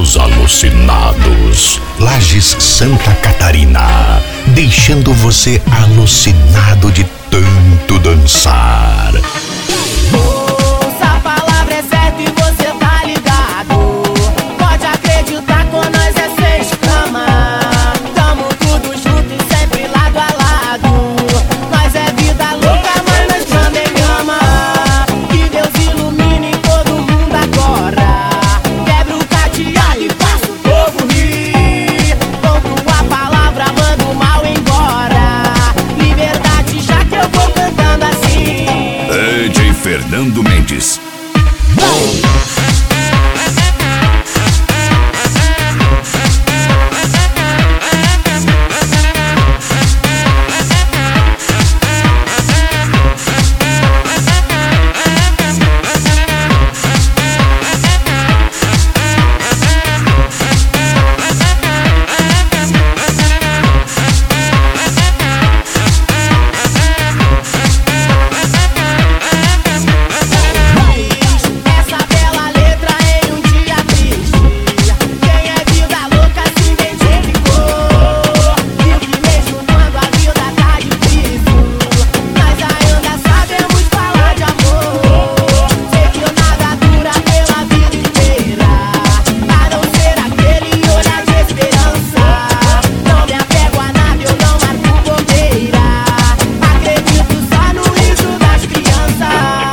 os alucinados. Lages, Santa Catarina, deixando você alucinado de tanto dançar. Ouça, a palavra é certa e você tá ligado. Pode acreditar, com nós é seis cama. Tamo tudo junto e sempre lado a lado. Nós é vida louca, mas nós também ama. Que Deus ilumine todo mundo agora. Quebra o cadeado e faça o povo rir. Compro a palavra, manda o mal embora. Liberdade, já que eu vou cantando assim. DJ Fernando Mendes. Essa bela letra em um dia triste. Quem é vida louca se identificou. Viu que mesmo quando a vida tá difícil, nós ainda sabemos falar de amor. Sei que nada dura pela vida inteira, a não ser aquele olhar de esperança. Não me apego a nada, eu não marco bobeira. Acredito só no riso das crianças.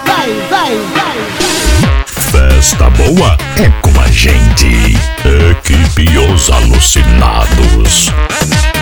Festa boa é com a gente. Equipe Os Alucinados.